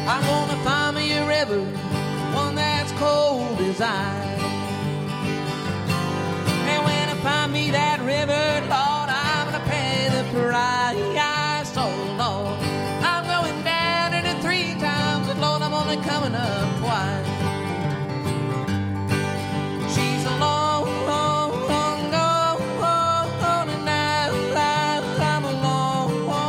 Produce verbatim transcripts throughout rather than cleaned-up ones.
I'm gonna find me a river, one that's cold as ice. And when I find me that river, Lord, I'm gonna pay the price. Oh Lord, I'm going down in it three times, and Lord, I'm only coming up twice. She's a long, long, long, long, long, and now I'm alone.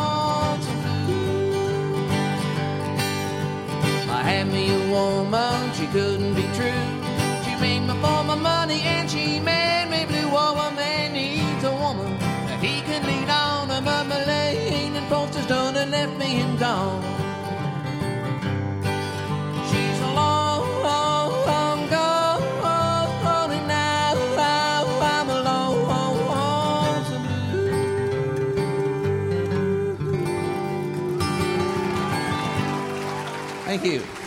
I had me a woman, she couldn't be true. She made me for my money, and she made me blue. Oh, a man needs a woman that he can lean on. But my lane and post is done and left me and gone. She's a long, long, long gone, and now I'm alone. Thank you.